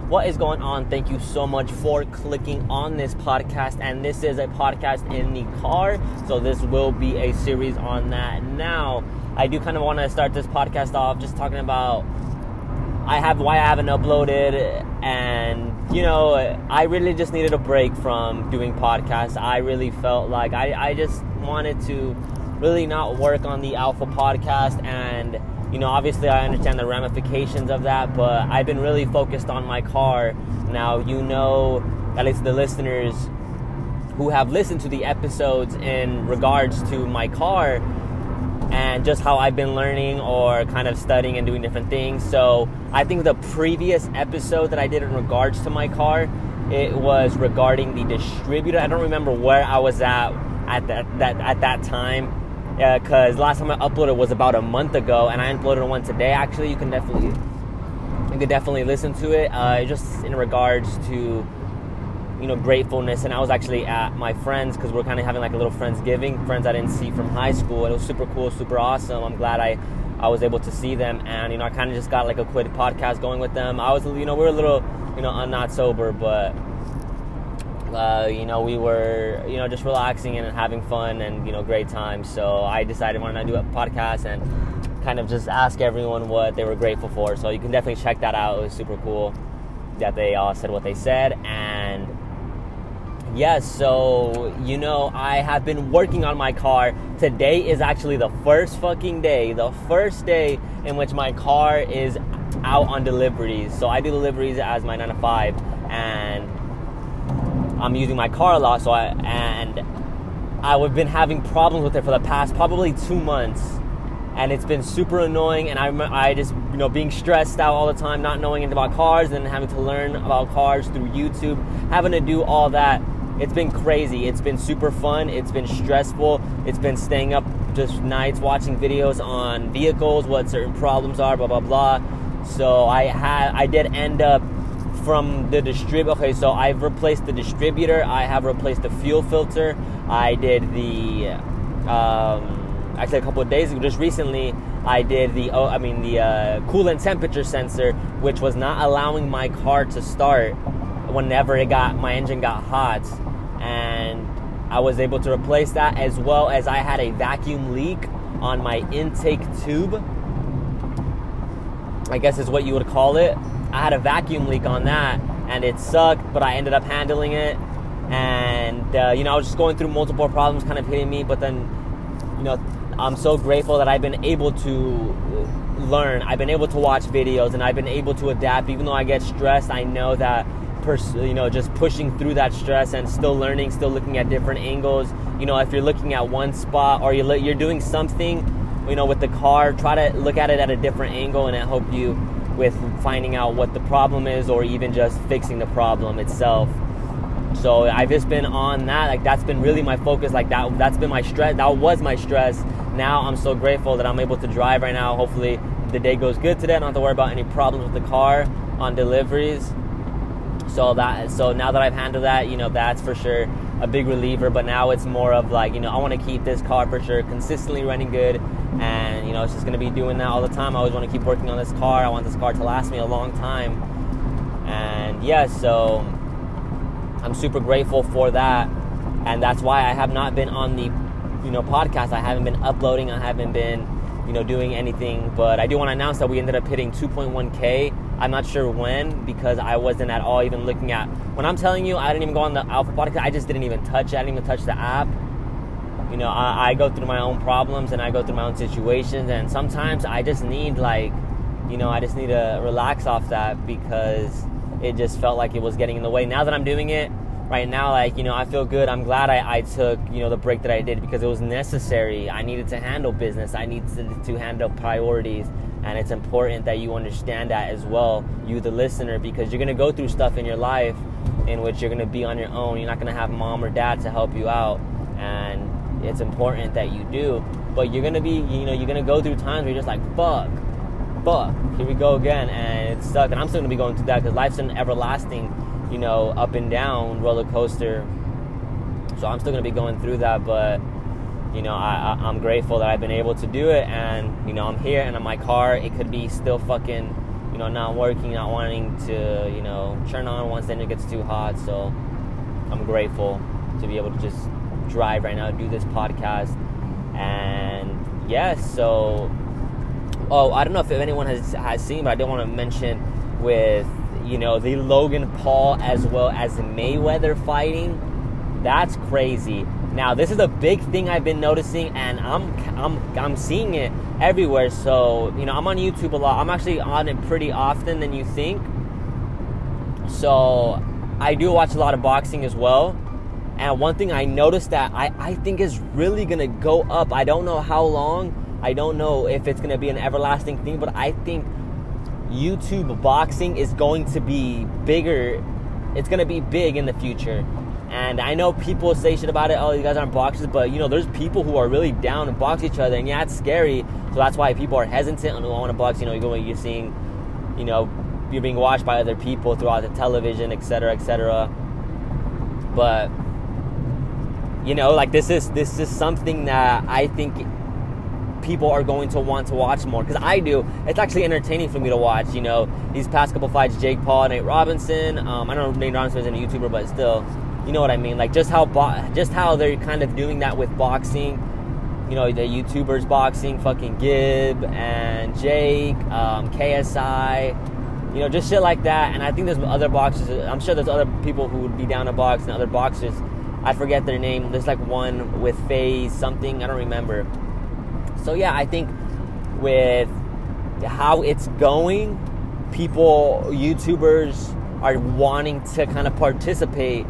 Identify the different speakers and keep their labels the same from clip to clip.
Speaker 1: What is going on? Thank you so much for clicking on this podcast, and this is a podcast in the car, so this will be a series on that. Now, I do kind of want to start this podcast off just talking about why I haven't uploaded, and I really just needed a break from doing podcasts. I really felt like I just wanted to really not work on the Alpha podcast, and obviously I understand the ramifications of that, but I've been really focused on my car. Now, at least the listeners who have listened to the episodes in regards to my car and just how I've been learning or kind of studying and doing different things. So I think the previous episode that I did in regards to my car, it was regarding the distributor. I don't remember where I was at that time, because last time I uploaded was about a month ago, and I uploaded one today. Actually, you could definitely listen to it, just in regards to gratefulness. And I was actually at my friends, because we're kind of having like a little Friendsgiving, friends I didn't see from high school. It was super cool, super awesome. I'm glad I was able to see them, and I kind of just got like a quick podcast going with them. I was, we were a little, I'm not sober, but we were, just relaxing and having fun and, great times. So I decided why not do a podcast and kind of just ask everyone what they were grateful for. So you can definitely check that out. It was super cool that they all said what they said. And yes, so, I have been working on my car. Today is actually the first day in which my car is out on deliveries. So I do deliveries as my 9 to 5, and I'm using my car a lot. I've been having problems with it for the past probably 2 months, and it's been super annoying. And I just, being stressed out all the time, not knowing anything about cars, and having to learn about cars through YouTube, having to do all that. It's been crazy. It's been super fun. It's been stressful. It's been staying up just nights watching videos on vehicles, what certain problems are, blah, blah, blah. So I did end up from the distributor. Okay, so I've replaced the distributor. I have replaced the fuel filter. I did actually a couple of days ago, just recently, I did the coolant temperature sensor, which was not allowing my car to start whenever my engine got hot. And I was able to replace that, as well as I had a vacuum leak on my intake tube, I guess is what you would call it. I had a vacuum leak on that, and it sucked, but I ended up handling it. And I was just going through multiple problems kind of hitting me, but then I'm so grateful that I've been able to learn. I've been able to watch videos, and I've been able to adapt. Even though I get stressed, I know that just pushing through that stress and still learning, still looking at different angles. If you're looking at one spot, or you're doing something with the car, try to look at it at a different angle, and it help you with finding out what the problem is, or even just fixing the problem itself. So I've just been on that. Like, that's been really my focus. Like, that's been my stress. That was my stress. Now I'm so grateful that I'm able to drive right now. Hopefully the day goes good today. I don't have to worry about any problems with the car on deliveries. So now that I've handled that, that's for sure a big reliever. But now it's more of like, I want to keep this car for sure consistently running good. And, it's just going to be doing that all the time. I always want to keep working on this car. I want this car to last me a long time. And so I'm super grateful for that. And that's why I have not been on the, podcast. I haven't been uploading. I haven't been, doing anything. But I do want to announce that we ended up hitting 2.1K. I'm not sure when, because I wasn't at all even looking at. When I'm telling you, I didn't even go on the Alpha podcast. I just didn't even touch it. I didn't even touch the app. I go through my own problems, and I go through my own situations, and sometimes I just need I just need to relax off that, because it just felt like it was getting in the way. Now that I'm doing it right now, I feel good. I'm glad I took, the break that I did, because it was necessary. I needed to handle business. I needed to handle priorities, and it's important that you understand that as well, you the listener, because you're going to go through stuff in your life in which you're going to be on your own. You're not going to have mom or dad to help you out, and it's important that you do. But you're going to be, you're going to go through times where you're just like, fuck, here we go again, and it sucked. And I'm still going to be going through that, because life's an everlasting, up and down roller coaster. So I'm still going to be going through that, but I'm grateful that I've been able to do it, and I'm here, and in my car, it could be still fucking not working, not wanting to, turn on once the engine gets too hot. So I'm grateful to be able to just drive right now, do this podcast. And yes, so I don't know if anyone has seen, but I did want to mention with the Logan Paul as well as Mayweather fighting. That's crazy. Now this is a big thing I've been noticing, and I'm seeing it everywhere. So I'm on YouTube a lot. I'm actually on it pretty often than you think. So I do watch a lot of boxing as well. And one thing I noticed that I think is really going to go up. I don't know how long. I don't know if it's going to be an everlasting thing. But I think YouTube boxing is going to be bigger. It's going to be big in the future. And I know people say shit about it. Oh, you guys aren't boxers. But, there's people who are really down to box each other. And yeah, it's scary. So that's why people are hesitant and don't want to box. You're seeing, you're being watched by other people throughout the television, etc., etc. But this is something that I think people are going to want to watch more, because I do. It's actually entertaining for me to watch. These past couple fights, Jake Paul, Nate Robinson. I don't know if Nate Robinson isn't a YouTuber, but still, you know what I mean. Like just how they're kind of doing that with boxing. The YouTubers boxing, fucking Gib and Jake, KSI. Just shit like that. And I think there's other boxers. I'm sure there's other people who would be down to box and other boxers. I forget their name. There's like one with FaZe something. I don't remember. So yeah, I think with how it's going, YouTubers are wanting to kind of participate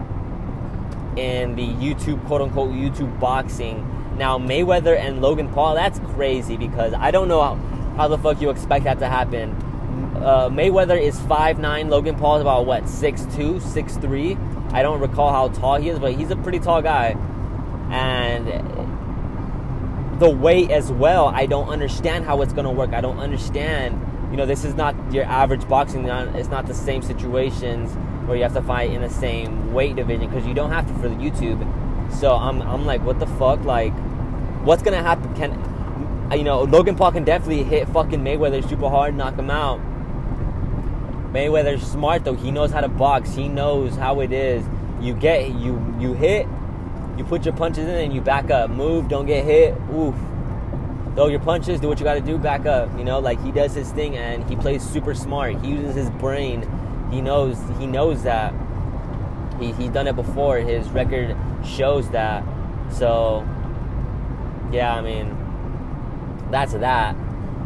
Speaker 1: in the YouTube, quote unquote, YouTube boxing. Now, Mayweather and Logan Paul, that's crazy, because I don't know how the fuck you expect that to happen. Mayweather is 5'9", Logan Paul is about, 6'2", 6'3". I don't recall how tall he is, but he's a pretty tall guy. And the weight as well, I don't understand how it's going to work. I don't understand. This is not your average boxing. It's not the same situations where you have to fight in the same weight division, because you don't have to for the YouTube. So I'm like, what the fuck? Like, what's going to happen? Logan Paul can definitely hit fucking Mayweather super hard, knock him out. Mayweather's smart though. He knows how to box. He knows how it is. You hit, you put your punches in and you back up. Move, don't get hit. Oof. Throw your punches, do what you gotta do, back up. Like he does his thing and he plays super smart. He uses his brain. He knows that. He's done it before. His record shows that. So yeah, I mean, that's that.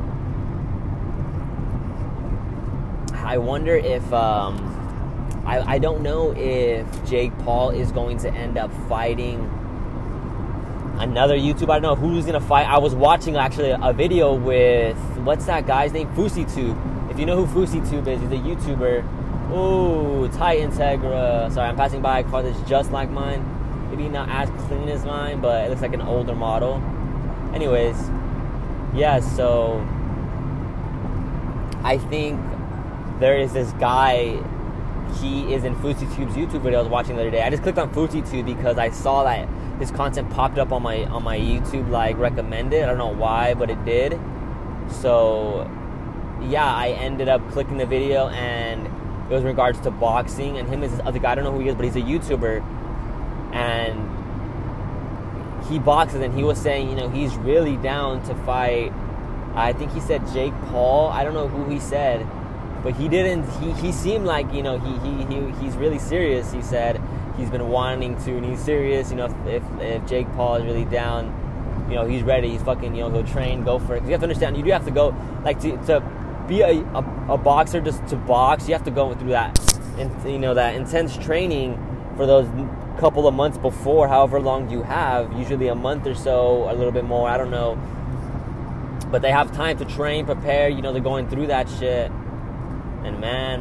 Speaker 1: I wonder if I don't know if Jake Paul is going to end up fighting another YouTuber. I don't know who's going to fight. I was watching actually a video with, what's that guy's name? FouseyTube. If you know who FouseyTube is, he's a YouTuber. Ooh, Tight Integra. Sorry, I'm passing by a car that's just like mine. Maybe not as clean as mine, but it looks like an older model. Anyways, yeah, so I think there is this guy, he is in FouseyTube's YouTube video I was watching the other day. I just clicked on FouseyTube because I saw that his content popped up on my YouTube, like, recommended. I don't know why, but it did. So, yeah, I ended up clicking the video, and it was in regards to boxing, and him is this other guy, I don't know who he is, but he's a YouTuber, and he boxes, and he was saying, he's really down to fight, I think he said Jake Paul, I don't know who he said, but he didn't, he seemed like, he's really serious. He said he's been wanting to, and he's serious, if Jake Paul is really down, he's ready, he's fucking, he'll train, go for it. 'Cause you have to understand, you do have to go, like, to be a boxer, just to box, you have to go through that, that intense training for those couple of months before, however long you have, usually a month or so, a little bit more, I don't know. But they have time to train, prepare, they're going through that shit. And man,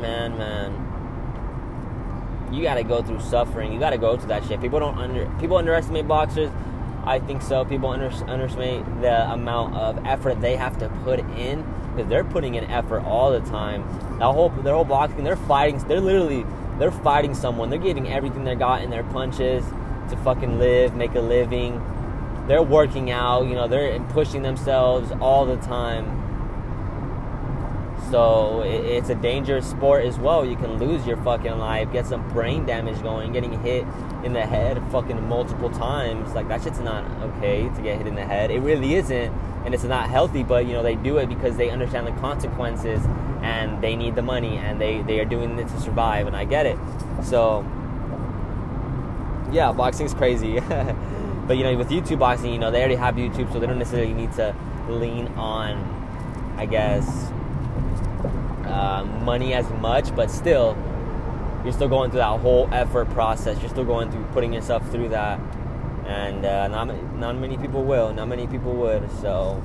Speaker 1: you gotta go through suffering. You gotta go through that shit. People underestimate boxers. I think so. People underestimate the amount of effort they have to put in, because they're putting in effort all the time. Their whole boxing, they're fighting. They're fighting someone. They're giving everything they got in their punches to fucking live, make a living. They're working out. They're pushing themselves all the time. So it's a dangerous sport as well. You can lose your fucking life, get some brain damage going, getting hit in the head fucking multiple times. Like, that shit's not okay to get hit in the head. It really isn't, and it's not healthy, but, you know, they do it because they understand the consequences, and they need the money, and they are doing it to survive, and I get it. So, yeah, boxing's crazy. But, you know, with YouTube boxing, you know, they already have YouTube, so they don't necessarily need to lean on, I guess, money as much, but still, you're still going through that whole effort process. You're still going through putting yourself through that, and not many people will. Not many people would. So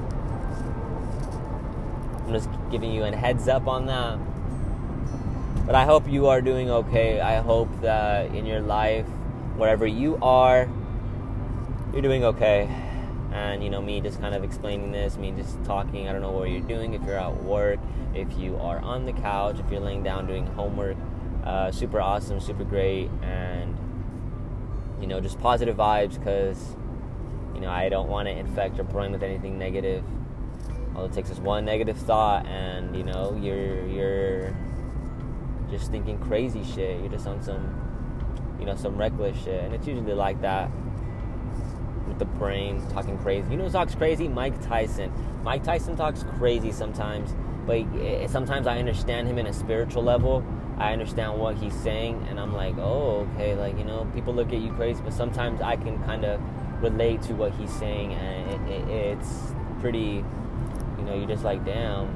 Speaker 1: I'm just giving you a heads up on that. But I hope you are doing okay. I hope that in your life, wherever you are, you're doing okay. And, you know, me just kind of explaining this, me just talking, I don't know what you're doing, if you're at work, if you are on the couch, if you're laying down doing homework, super awesome, super great, and, you know, just positive vibes, because, you know, I don't want to infect your brain with anything negative. All it takes is one negative thought, and, you know, you're just thinking crazy shit. You're just on some, you know, some reckless shit, and it's usually like that. With the brain talking crazy. You know who talks crazy? Mike Tyson. Mike Tyson talks crazy sometimes, but sometimes I understand him in a spiritual level. I understand what he's saying, and I'm like, oh, okay, like, you know, people look at you crazy, but sometimes I can kind of relate to what he's saying, and it's pretty, you know, you're just like, damn.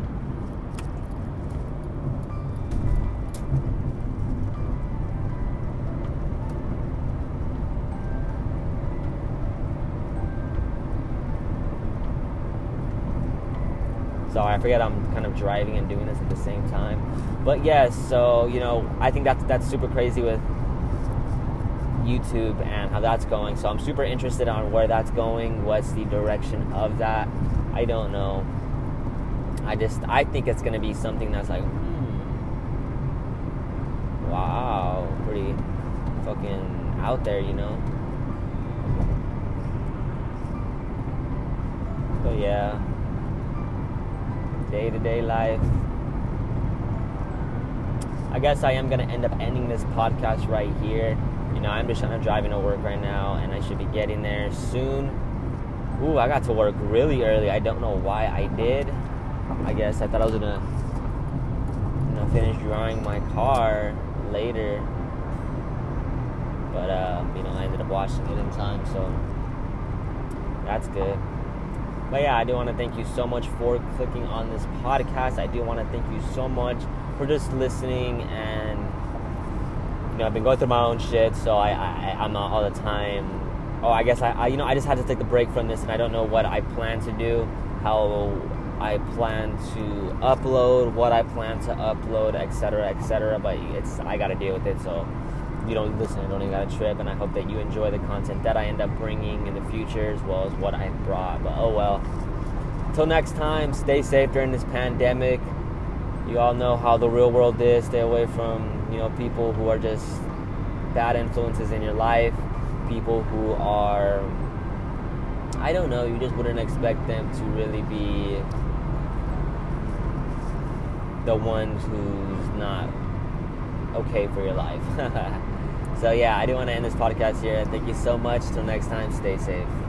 Speaker 1: Sorry, I forget I'm kind of driving and doing this at the same time. But yes, so, you know, I think that's super crazy with YouTube and how that's going. So I'm super interested on where that's going. What's the direction of that? I don't know. I think it's going to be something that's like, wow, pretty fucking out there, you know? But yeah. Day-to-day life. I guess I am going to end up ending this podcast right here. You know, I'm just trying to drive into work right now, and I should be getting there soon. Ooh, I got to work really early. I don't know why I did. I guess I thought I was going to, you know, finish drying my car later. But, you know, I ended up washing it in time, so that's good. But yeah, I do want to thank you so much for clicking on this podcast. I do want to thank you so much for just listening. And, you know, I've been going through my own shit, so I'm not all the time. Oh, I guess I you know, I just had to take the break from this, and I don't know what I plan to do, how I plan to upload, what I plan to upload, etc., etc. But I got to deal with it, so you don't listen, I don't even got a trip, and I hope that you enjoy the content that I end up bringing in the future, as well as what I brought. But oh well. Until next time, stay safe during this pandemic. You all know how the real world is. Stay away from, you know, people who are just bad influences in your life, people who are, I don't know, you just wouldn't expect them to really be the ones who's not okay for your life. So yeah, I do want to end this podcast here. Thank you so much. Till next time, stay safe.